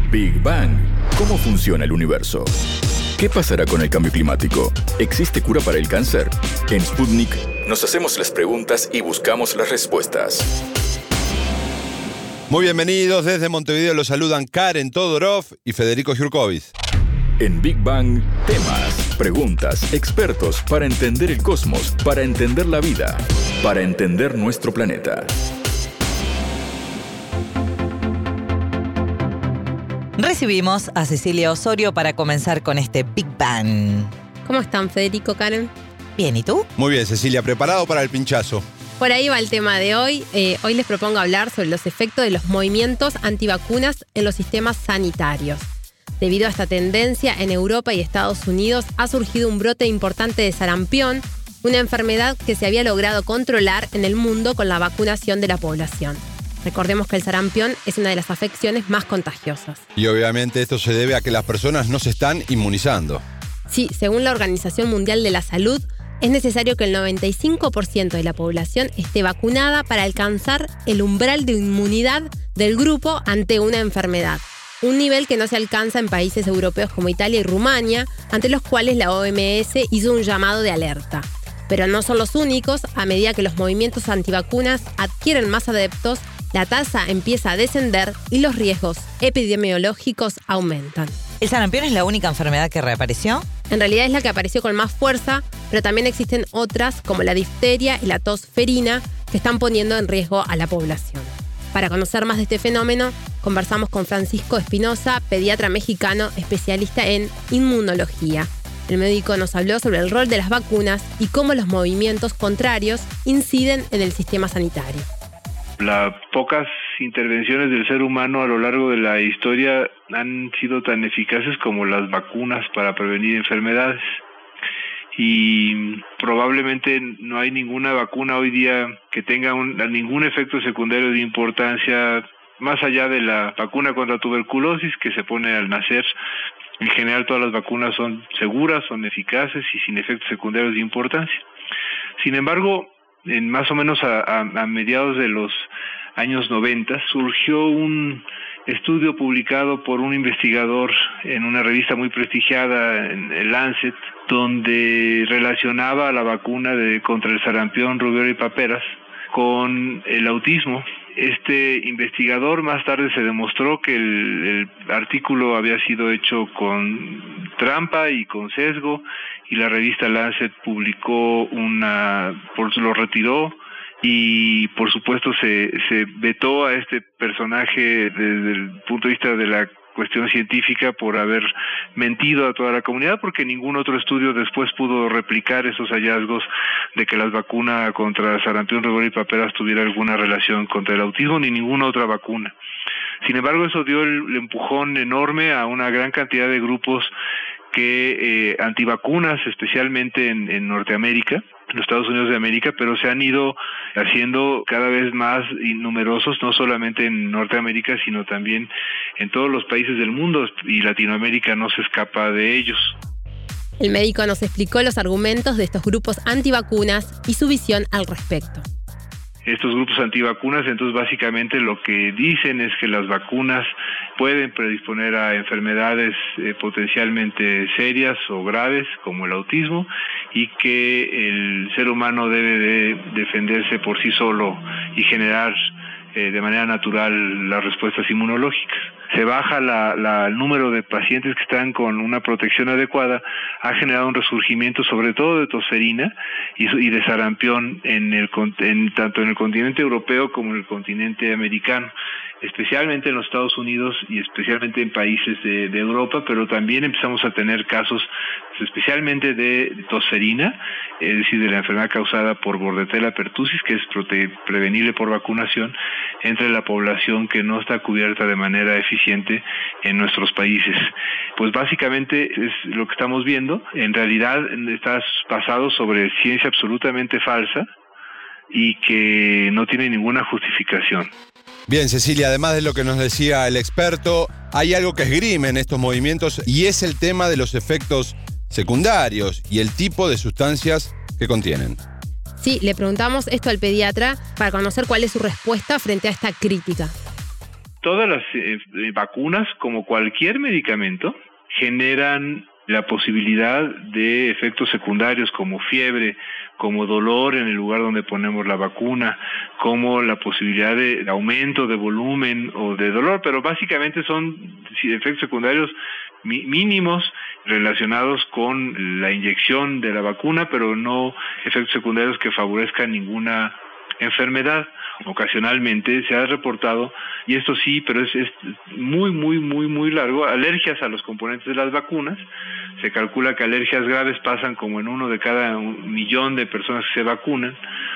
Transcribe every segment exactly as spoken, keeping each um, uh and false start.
Big Bang. ¿Cómo funciona el universo? ¿Qué pasará con el cambio climático? ¿Existe cura para el cáncer? En Sputnik nos hacemos las preguntas y buscamos las respuestas. Muy bienvenidos, desde Montevideo los saludan Karen Todorov y Federico Jurkovic. En Big Bang, temas, preguntas, expertos para entender el cosmos, para entender la vida, para entender nuestro planeta. Recibimos a Cecilia Osorio para comenzar con este Big Bang. ¿Cómo están, Federico, Karen? Bien, ¿y tú? Muy bien, Cecilia, preparado para el pinchazo. Por ahí va el tema de hoy. Eh, hoy les propongo hablar sobre los efectos de los movimientos antivacunas en los sistemas sanitarios. Debido a esta tendencia, en Europa y Estados Unidos ha surgido un brote importante de sarampión, una enfermedad que se había logrado controlar en el mundo con la vacunación de la población. Recordemos que el sarampión es una de las afecciones más contagiosas. Y obviamente esto se debe a que las personas no se están inmunizando. Sí, según la Organización Mundial de la Salud, es necesario que el noventa y cinco por ciento de la población esté vacunada para alcanzar el umbral de inmunidad del grupo ante una enfermedad. Un nivel que no se alcanza en países europeos como Italia y Rumania, ante los cuales la O M S hizo un llamado de alerta. Pero no son los únicos. A medida que los movimientos antivacunas adquieren más adeptos, la tasa empieza a descender y los riesgos epidemiológicos aumentan. ¿El sarampión es la única enfermedad que reapareció? En realidad es la que apareció con más fuerza, pero también existen otras como la difteria y la tos ferina que están poniendo en riesgo a la población. Para conocer más de este fenómeno, conversamos con Francisco Espinosa, pediatra mexicano especialista en inmunología. El médico nos habló sobre el rol de las vacunas y cómo los movimientos contrarios inciden en el sistema sanitario. Las pocas intervenciones del ser humano a lo largo de la historia han sido tan eficaces como las vacunas para prevenir enfermedades. Y probablemente no hay ninguna vacuna hoy día que tenga un, ningún efecto secundario de importancia, más allá de la vacuna contra tuberculosis que se pone al nacer. En general todas las vacunas son seguras, son eficaces y sin efectos secundarios de importancia. Sin embargo, en más o menos a, a, a mediados de los años noventa surgió un estudio publicado por un investigador en una revista muy prestigiada, en el Lancet, donde relacionaba la vacuna de, contra el sarampión, rubiola y paperas con el autismo. Este investigador más tarde se demostró que el, el artículo había sido hecho con trampa y con sesgo, y la revista Lancet publicó una, pues lo retiró, y por supuesto se, se vetó a este personaje desde el punto de vista de la cuestión científica por haber mentido a toda la comunidad, porque ningún otro estudio después pudo replicar esos hallazgos de que la vacuna contra sarampión, rubiola y paperas tuviera alguna relación contra el autismo, ni ninguna otra vacuna. Sin embargo, eso dio el, el empujón enorme a una gran cantidad de grupos que eh, antivacunas, especialmente en, en Norteamérica, en los Estados Unidos de América, pero se han ido haciendo cada vez más numerosos, no solamente en Norteamérica, sino también en todos los países del mundo, y Latinoamérica no se escapa de ellos. El médico nos explicó los argumentos de estos grupos antivacunas y su visión al respecto. Estos grupos antivacunas, entonces, básicamente lo que dicen es que las vacunas pueden predisponer a enfermedades eh, potencialmente serias o graves, como el autismo, y que el ser humano debe de defenderse por sí solo y generar eh, de manera natural las respuestas inmunológicas. Se baja la, la, el número de pacientes que están con una protección adecuada, ha generado un resurgimiento sobre todo de tosferina y, y de sarampión en el, en, tanto en el continente europeo como en el continente americano, especialmente en los Estados Unidos y especialmente en países de, de Europa, pero también empezamos a tener casos especialmente de tosferina, es decir, de la enfermedad causada por Bordetella pertussis, que es prote- prevenible por vacunación, entre la población que no está cubierta de manera eficiente en nuestros países. Pues básicamente es lo que estamos viendo. En realidad está basado sobre ciencia absolutamente falsa y que no tiene ninguna justificación. Bien, Cecilia, además de lo que nos decía el experto, hay algo que esgrime en estos movimientos y es el tema de los efectos secundarios y el tipo de sustancias que contienen. Sí, le preguntamos esto al pediatra para conocer cuál es su respuesta frente a esta crítica. todas las eh, vacunas, como cualquier medicamento, generan la posibilidad de efectos secundarios como fiebre, como dolor en el lugar donde ponemos la vacuna, como la posibilidad de aumento de volumen o de dolor, pero básicamente son efectos secundarios mínimos relacionados con la inyección de la vacuna, pero no efectos secundarios que favorezcan ninguna enfermedad. Ocasionalmente se ha reportado, y esto sí, pero es, es muy, muy, muy, muy largo, alergias a los componentes de las vacunas. Se calcula que alergias graves pasan como en uno de cada un millón de personas que se vacunan,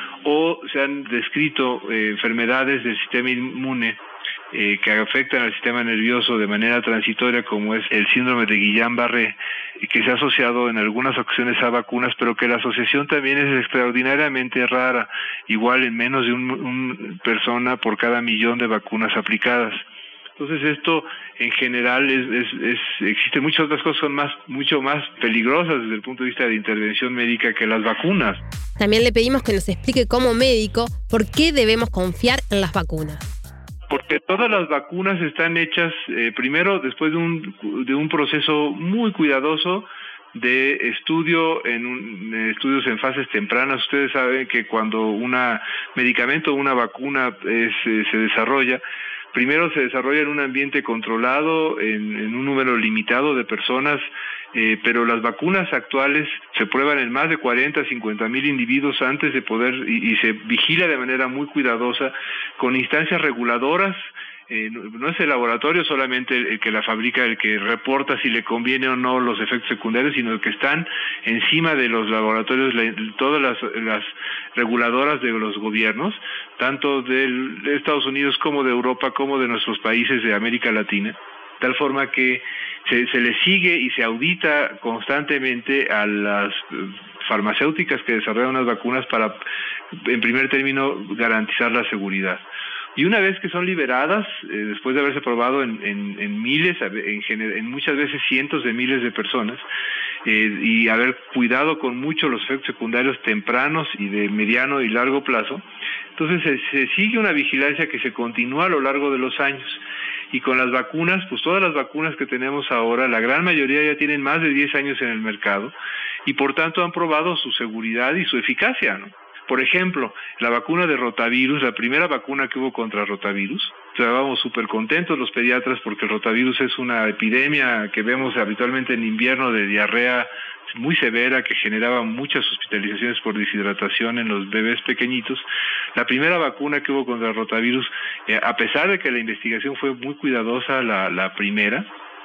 o se han descrito eh, enfermedades del sistema inmune eh, que afectan al sistema nervioso de manera transitoria, como es el síndrome de Guillain-Barré, que se ha asociado en algunas ocasiones a vacunas, pero que la asociación también es extraordinariamente rara, igual en menos de una un persona por cada millón de vacunas aplicadas. Entonces esto en general es, es, es existen muchas otras cosas son más mucho más peligrosas desde el punto de vista de intervención médica que las vacunas. También le pedimos que nos explique como médico por qué debemos confiar en las vacunas. Porque todas las vacunas están hechas eh, primero después de un de un proceso muy cuidadoso de estudio en, un, en estudios en fases tempranas. Ustedes saben que cuando un medicamento o una vacuna es, eh, se desarrolla, primero se desarrolla en un ambiente controlado, en, en un número limitado de personas, eh, pero las vacunas actuales se prueban en más de cuarenta, cincuenta mil individuos antes de poder, y, y se vigila de manera muy cuidadosa, con instancias reguladoras. Eh, no, no es el laboratorio solamente el, el que la fabrica, el que reporta si le conviene o no los efectos secundarios, sino el que están encima de los laboratorios, la, todas las, las reguladoras de los gobiernos, tanto del, de Estados Unidos como de Europa, como de nuestros países de América Latina, tal forma que se, se le sigue y se audita constantemente a las farmacéuticas que desarrollan unas vacunas para, en primer término, garantizar la seguridad. Y una vez que son liberadas, eh, después de haberse probado en, en, en miles, en, gener- en muchas veces cientos de miles de personas, eh, y haber cuidado con mucho los efectos secundarios tempranos y de mediano y largo plazo, entonces se, se sigue una vigilancia que se continúa a lo largo de los años. Y con las vacunas, pues todas las vacunas que tenemos ahora, la gran mayoría ya tienen más de diez años en el mercado y por tanto han probado su seguridad y su eficacia, ¿no? Por ejemplo, la vacuna de rotavirus, la primera vacuna que hubo contra rotavirus, estábamos súper contentos los pediatras porque el rotavirus es una epidemia que vemos habitualmente en invierno de diarrea muy severa que generaba muchas hospitalizaciones por deshidratación en los bebés pequeñitos. La primera vacuna que hubo contra el rotavirus, eh, a pesar de que la investigación fue muy cuidadosa, la, la primera,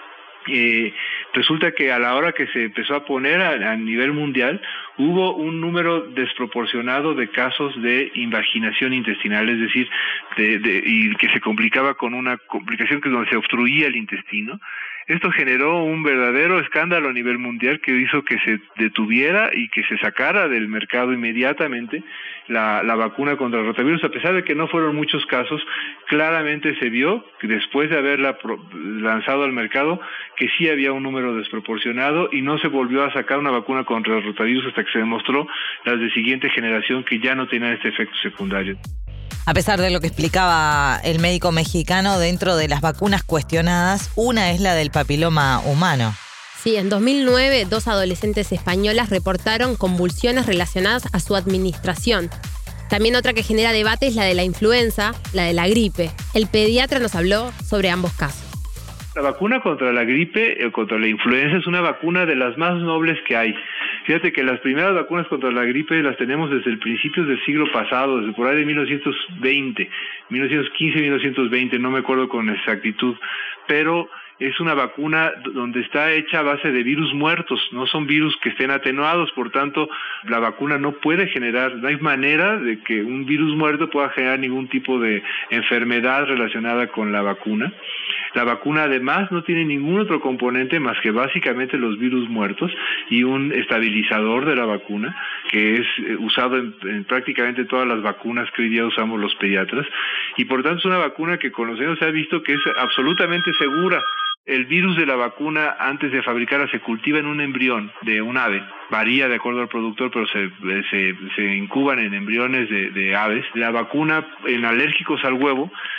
Eh, resulta que a la hora que se empezó a poner a, a nivel mundial hubo un número desproporcionado de casos de invaginación intestinal, es decir, de, de, y que se complicaba con una complicación que es donde se obstruía el intestino. Esto generó un verdadero escándalo a nivel mundial que hizo que se detuviera y que se sacara del mercado inmediatamente la, la vacuna contra el rotavirus. A pesar de que no fueron muchos casos, claramente se vio que después de haberla pro, lanzado al mercado que sí había un número desproporcionado y no se volvió a sacar una vacuna contra el rotavirus hasta que se demostró las de siguiente generación que ya no tenían este efecto secundario. A pesar de lo que explicaba el médico mexicano, dentro de las vacunas cuestionadas, una es la del papiloma humano. Sí, en dos mil nueve, dos adolescentes españolas reportaron convulsiones relacionadas a su administración. También otra que genera debate es la de la influenza, la de la gripe. El pediatra nos habló sobre ambos casos. La vacuna contra la gripe o contra la influenza es una vacuna de las más nobles que hay. Fíjate que las primeras vacunas contra la gripe las tenemos desde el principios del siglo pasado, desde por ahí de mil novecientos veinte, mil novecientos quince, mil novecientos veinte, no me acuerdo con exactitud, pero es una vacuna donde está hecha a base de virus muertos, no son virus que estén atenuados, por tanto la vacuna no puede generar, no hay manera de que un virus muerto pueda generar ningún tipo de enfermedad relacionada con la vacuna. La vacuna además no tiene ningún otro componente más que básicamente los virus muertos y un estabilizador de la vacuna que es usado en, en prácticamente todas las vacunas que hoy día usamos los pediatras y por tanto es una vacuna que con los años se ha visto que es absolutamente segura. El virus de la vacuna antes de fabricarla se cultiva en un embrión de un ave. Varía de acuerdo al productor, pero se, se, se incuban en embriones de, de aves. La vacuna en alérgicos al huevo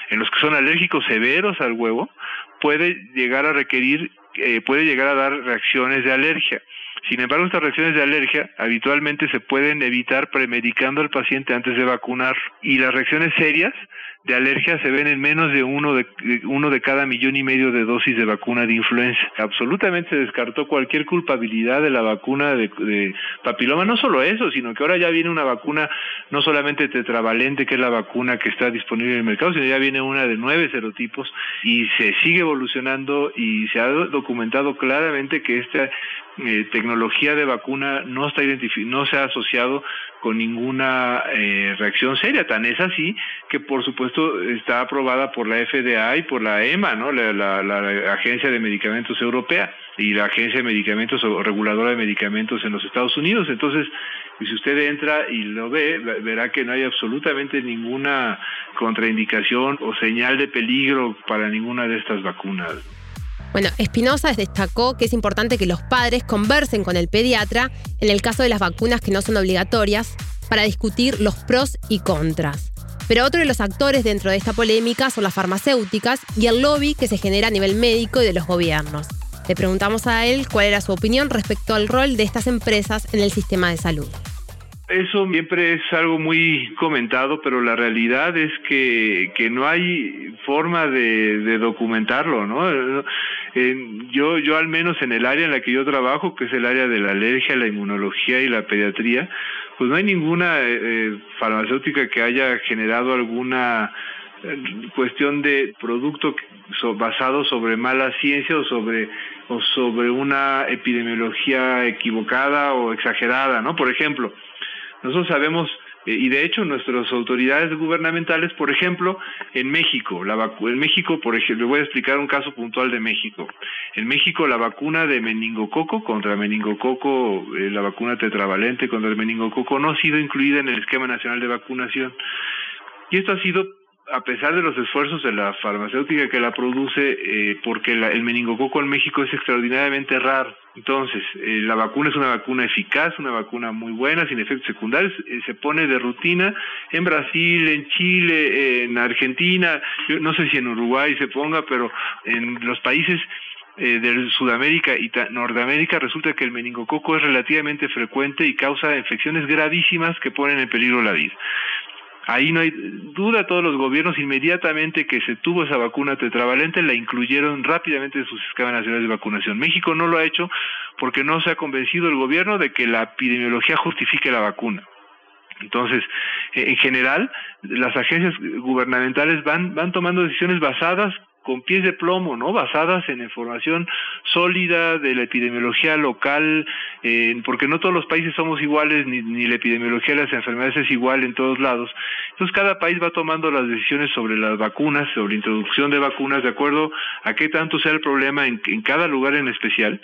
en los que son alérgicos severos al huevo, puede llegar a requerir, eh, puede llegar a dar reacciones de alergia. Sin embargo, estas reacciones de alergia habitualmente se pueden evitar premedicando al paciente antes de vacunar, y las reacciones serias de alergia se ven en menos de uno de, uno de cada millón y medio de dosis de vacuna de influenza. Absolutamente se descartó cualquier culpabilidad de la vacuna de, de papiloma. No solo eso, sino que ahora ya viene una vacuna no solamente tetravalente, que es la vacuna que está disponible en el mercado, sino ya viene una de nueve serotipos, y se sigue evolucionando, y se ha documentado claramente que esta eh, tecnología de vacuna no está identifi- no se ha asociado con ninguna eh, reacción seria. Tan es así que, por supuesto, está aprobada por la F D A y por la E M A, ¿no? La, la, la Agencia de Medicamentos Europea, y la Agencia de Medicamentos o Reguladora de Medicamentos en los Estados Unidos. Entonces, si usted entra y lo ve, verá que no hay absolutamente ninguna contraindicación o señal de peligro para ninguna de estas vacunas. Bueno, Espinosa destacó que es importante que los padres conversen con el pediatra en el caso de las vacunas que no son obligatorias para discutir los pros y contras. Pero otro de los actores dentro de esta polémica son las farmacéuticas y el lobby que se genera a nivel médico y de los gobiernos. Le preguntamos a él cuál era su opinión respecto al rol de estas empresas en el sistema de salud. Eso siempre es algo muy comentado, pero la realidad es que, que no hay forma de, de documentarlo, ¿no? Eh, yo, yo al menos en el área en la que yo trabajo, que es el área de la alergia, la inmunología y la pediatría, pues no hay ninguna eh, farmacéutica que haya generado alguna eh, cuestión de producto so, basado sobre mala ciencia o sobre o sobre una epidemiología equivocada o exagerada, ¿no? Por ejemplo, nosotros sabemos, eh, y de hecho nuestras autoridades gubernamentales, por ejemplo, en México, la vacu- en México, por ejemplo, le voy a explicar un caso puntual de México. En México la vacuna de meningococo contra meningococo, eh, la vacuna tetravalente contra el meningococo no ha sido incluida en el esquema nacional de vacunación. Y esto ha sido a pesar de los esfuerzos de la farmacéutica que la produce, eh, porque la, el meningococo en México es extraordinariamente raro. Entonces, eh, la vacuna es una vacuna eficaz, una vacuna muy buena, sin efectos secundarios, eh, se pone de rutina en Brasil, en Chile, eh, en Argentina, yo no sé si en Uruguay se ponga, pero en los países eh, de Sudamérica y Norteamérica resulta que el meningococo es relativamente frecuente y causa infecciones gravísimas que ponen en peligro la vida. Ahí no hay duda, todos los gobiernos inmediatamente que se tuvo esa vacuna tetravalente la incluyeron rápidamente en sus esquemas nacionales de vacunación. México no lo ha hecho porque no se ha convencido el gobierno de que la epidemiología justifique la vacuna. Entonces, en general, las agencias gubernamentales van, van tomando decisiones basadas con pies de plomo, ¿no? Basadas en información sólida de la epidemiología local, eh, porque no todos los países somos iguales, ni, ni la epidemiología de las enfermedades es igual en todos lados. Entonces cada país va tomando las decisiones sobre las vacunas, sobre la introducción de vacunas, de acuerdo a qué tanto sea el problema en, en cada lugar en especial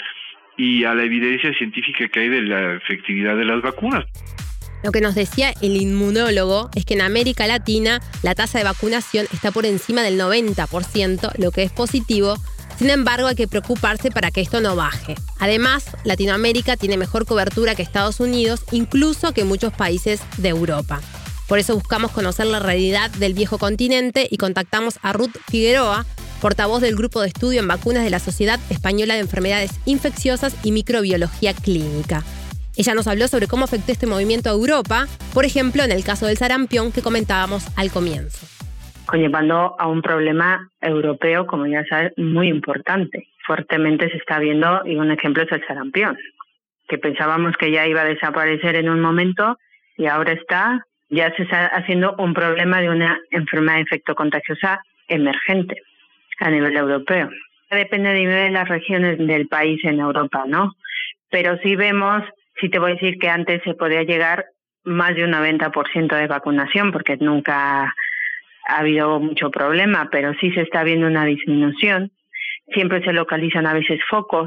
y a la evidencia científica que hay de la efectividad de las vacunas. Lo que nos decía el inmunólogo es que en América Latina la tasa de vacunación está por encima del noventa por ciento, lo que es positivo. Sin embargo, hay que preocuparse para que esto no baje. Además, Latinoamérica tiene mejor cobertura que Estados Unidos, incluso que muchos países de Europa. Por eso buscamos conocer la realidad del viejo continente y contactamos a Ruth Figueroa, portavoz del Grupo de Estudio en Vacunas de la Sociedad Española de Enfermedades Infecciosas y Microbiología Clínica. Ella nos habló sobre cómo afectó este movimiento a Europa, por ejemplo, en el caso del sarampión que comentábamos al comienzo. Conllevando a un problema europeo, como ya sabes, muy importante. Fuertemente se está viendo, y un ejemplo es el sarampión, que pensábamos que ya iba a desaparecer en un momento y ahora está, ya se está haciendo un problema de una enfermedad infectocontagiosa emergente a nivel europeo. Depende de las regiones del país en Europa, ¿no? Pero sí vemos, sí te voy a decir que antes se podía llegar más de un noventa por ciento de vacunación, porque nunca ha habido mucho problema, pero sí se está viendo una disminución. Siempre se localizan a veces focos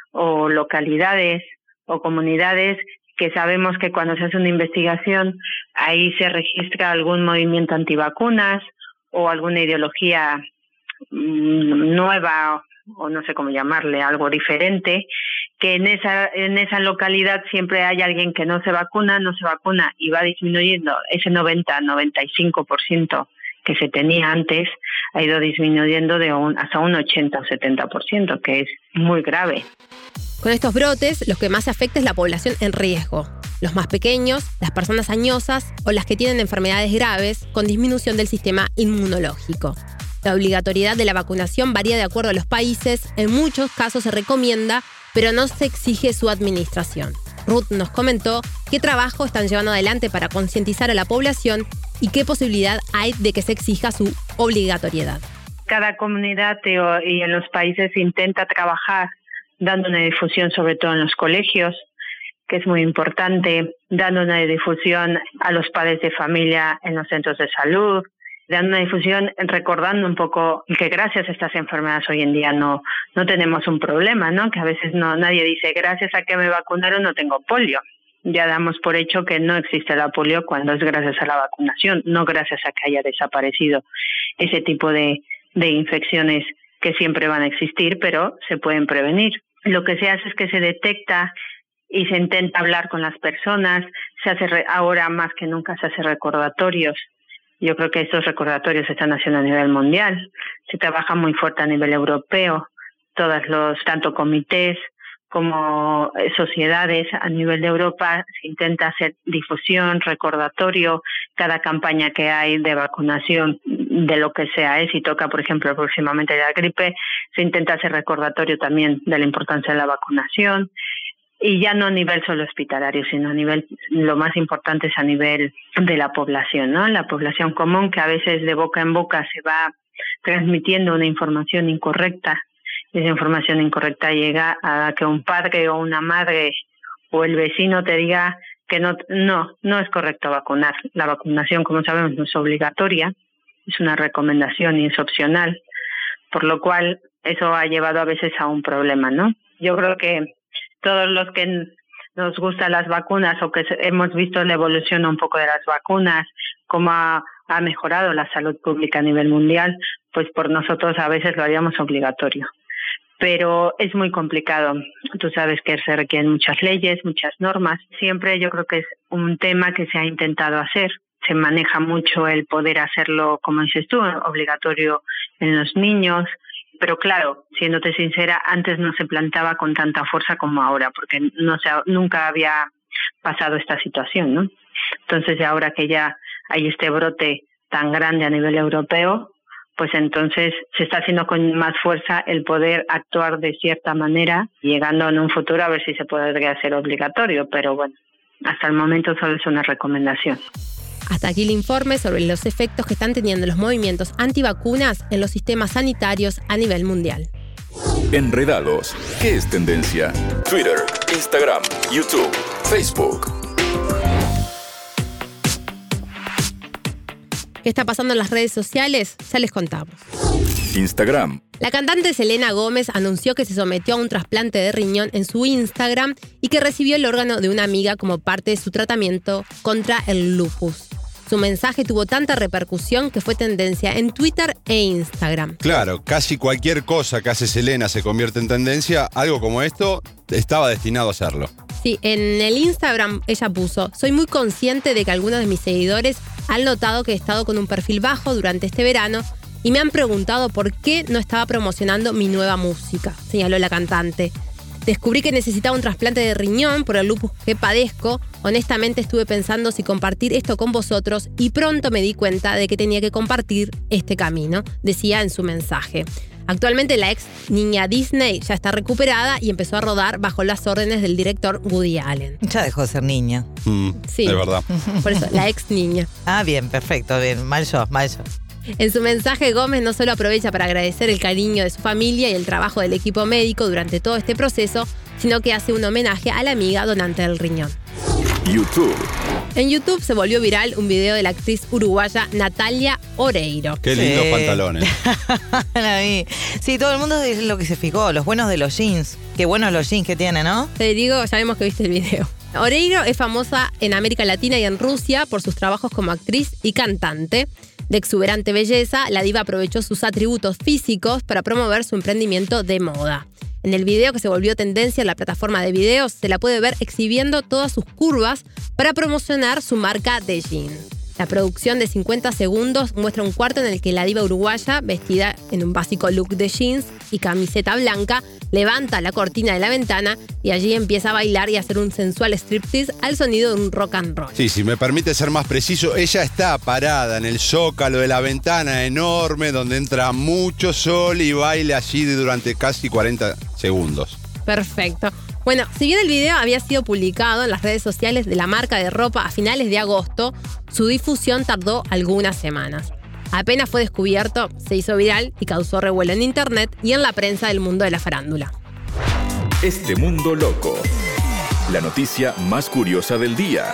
o localidades o comunidades que sabemos que cuando se hace una investigación ahí se registra algún movimiento antivacunas o alguna ideología mmm, nueva, o no sé cómo llamarle, algo diferente, que en esa en esa localidad siempre hay alguien que no se vacuna, no se vacuna y va disminuyendo ese noventa, noventa y cinco por ciento que se tenía antes ha ido disminuyendo de un, hasta un ochenta o setenta por ciento, que es muy grave. Con estos brotes, los que más se afecta es la población en riesgo. Los más pequeños, las personas añosas o las que tienen enfermedades graves con disminución del sistema inmunológico. La obligatoriedad de la vacunación varía de acuerdo a los países. En muchos casos se recomienda, pero no se exige su administración. Ruth nos comentó qué trabajo están llevando adelante para concientizar a la población y qué posibilidad hay de que se exija su obligatoriedad. Cada comunidad y en los países intenta trabajar dando una difusión sobre todo en los colegios, que es muy importante, dando una difusión a los padres de familia en los centros de salud, dando una difusión recordando un poco que gracias a estas enfermedades hoy en día no no tenemos un problema, ¿no? Que a veces no nadie dice gracias a que me vacunaron no tengo polio. Ya damos por hecho que no existe la polio cuando es gracias a la vacunación, no gracias a que haya desaparecido ese tipo de, de infecciones que siempre van a existir, pero se pueden prevenir. Lo que se hace es que se detecta y se intenta hablar con las personas, se hace re, ahora más que nunca se hace recordatorios. Yo creo que estos recordatorios se están haciendo a nivel mundial, se trabaja muy fuerte a nivel europeo, todos los, tanto comités como sociedades a nivel de Europa, se intenta hacer difusión, recordatorio, cada campaña que hay de vacunación de lo que sea, ¿eh? Si toca, por ejemplo, próximamente la gripe, se intenta hacer recordatorio también de la importancia de la vacunación. Y ya no a nivel solo hospitalario, sino a nivel, lo más importante es a nivel de la población, ¿no? La población común, que a veces de boca en boca se va transmitiendo una información incorrecta. Esa información incorrecta llega a que un padre o una madre o el vecino te diga que no, no, no es correcto vacunar. La vacunación, como sabemos, no es obligatoria, es una recomendación y es opcional, por lo cual eso ha llevado a veces a un problema, ¿no? Yo creo que todos los que nos gustan las vacunas o que hemos visto la evolución un poco de las vacunas, cómo ha, ha mejorado la salud pública a nivel mundial, pues por nosotros a veces lo haríamos obligatorio. Pero es muy complicado. Tú sabes que se requieren muchas leyes, muchas normas. Siempre yo creo que es un tema que se ha intentado hacer. Se maneja mucho el poder hacerlo, como dices tú, obligatorio en los niños. Pero claro, siéndote sincera, antes no se plantaba con tanta fuerza como ahora, porque no se, nunca había pasado esta situación, ¿no? Entonces, ahora que ya hay este brote tan grande a nivel europeo, pues entonces se está haciendo con más fuerza el poder actuar de cierta manera, llegando en un futuro a ver si se podría hacer obligatorio, pero bueno, hasta el momento solo es una recomendación. Hasta aquí el informe sobre los efectos que están teniendo los movimientos antivacunas en los sistemas sanitarios a nivel mundial. Enredados. ¿Qué es tendencia? Twitter, Instagram, YouTube, Facebook. ¿Qué está pasando en las redes sociales? Ya les contamos. Instagram. La cantante Selena Gómez anunció que se sometió a un trasplante de riñón en su Instagram y que recibió el órgano de una amiga como parte de su tratamiento contra el lupus. Su mensaje tuvo tanta repercusión que fue tendencia en Twitter e Instagram. Claro, casi cualquier cosa que hace Selena se convierte en tendencia. Algo como esto estaba destinado a hacerlo. Sí, en el Instagram ella puso: soy muy consciente de que algunos de mis seguidores han notado que he estado con un perfil bajo durante este verano y me han preguntado por qué no estaba promocionando mi nueva música, señaló la cantante. Descubrí que necesitaba un trasplante de riñón por el lupus que padezco. Honestamente estuve pensando si compartir esto con vosotros y pronto me di cuenta de que tenía que compartir este camino, decía en su mensaje. Actualmente la ex niña Disney ya está recuperada y empezó a rodar bajo las órdenes del director Woody Allen. Ya dejó de ser niña. Mm, sí, es verdad. Por eso, la ex niña. Ah, bien, perfecto, bien. Mal yo, mal yo. En su mensaje, Gómez no solo aprovecha para agradecer el cariño de su familia y el trabajo del equipo médico durante todo este proceso, sino que hace un homenaje a la amiga donante del riñón. YouTube. En YouTube se volvió viral un video de la actriz uruguaya Natalia Oreiro. Qué lindos Sí. pantalones. La vi. Sí, todo el mundo es lo que se fijó, los buenos de los jeans. Qué buenos los jeans que tiene, ¿no? Te digo, ya vemos que viste el video. Oreiro es famosa en América Latina y en Rusia por sus trabajos como actriz y cantante. De exuberante belleza, la diva aprovechó sus atributos físicos para promover su emprendimiento de moda. En el video que se volvió tendencia en la plataforma de videos, se la puede ver exhibiendo todas sus curvas para promocionar su marca de jeans. La producción de cincuenta segundos muestra un cuarto en el que la diva uruguaya, vestida en un básico look de jeans y camiseta blanca, levanta la cortina de la ventana y allí empieza a bailar y a hacer un sensual striptease al sonido de un rock and roll. Sí, si me permite ser más preciso, ella está parada en el zócalo de la ventana enorme donde entra mucho sol y baila allí durante casi cuarenta segundos. Perfecto. Bueno, si bien el video había sido publicado en las redes sociales de la marca de ropa a finales de agosto, su difusión tardó algunas semanas. Apenas fue descubierto, se hizo viral y causó revuelo en internet y en la prensa del mundo de la farándula. Este mundo loco. La noticia más curiosa del día.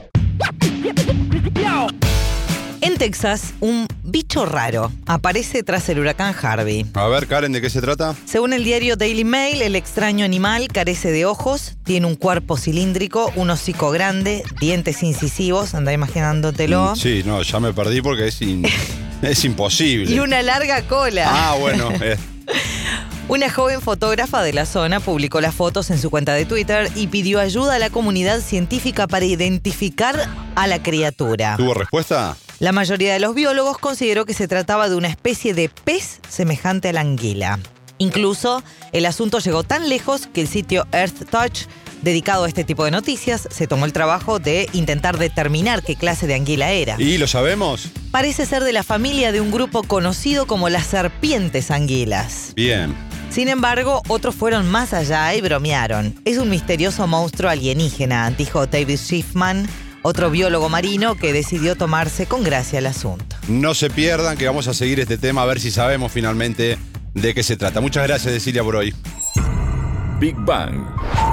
En Texas, un bicho raro aparece tras el huracán Harvey. A ver, Karen, ¿de qué se trata? Según el diario Daily Mail, el extraño animal carece de ojos, tiene un cuerpo cilíndrico, un hocico grande, dientes incisivos, anda imaginándotelo. Sí, no, ya me perdí porque es, in- es imposible. Y una larga cola. Ah, bueno. Eh. Una joven fotógrafa de la zona publicó las fotos en su cuenta de Twitter y pidió ayuda a la comunidad científica para identificar a la criatura. ¿Tuvo respuesta? La mayoría de los biólogos consideró que se trataba de una especie de pez semejante a la anguila. Incluso, el asunto llegó tan lejos que el sitio Earth Touch, dedicado a este tipo de noticias, se tomó el trabajo de intentar determinar qué clase de anguila era. ¿Y lo sabemos? Parece ser de la familia de un grupo conocido como las serpientes anguilas. Bien. Sin embargo, otros fueron más allá y bromearon. Es un misterioso monstruo alienígena, dijo David Schiffman, otro biólogo marino que decidió tomarse con gracia el asunto. No se pierdan que vamos a seguir este tema a ver si sabemos finalmente de qué se trata. Muchas gracias, Cecilia, por hoy. Big Bang.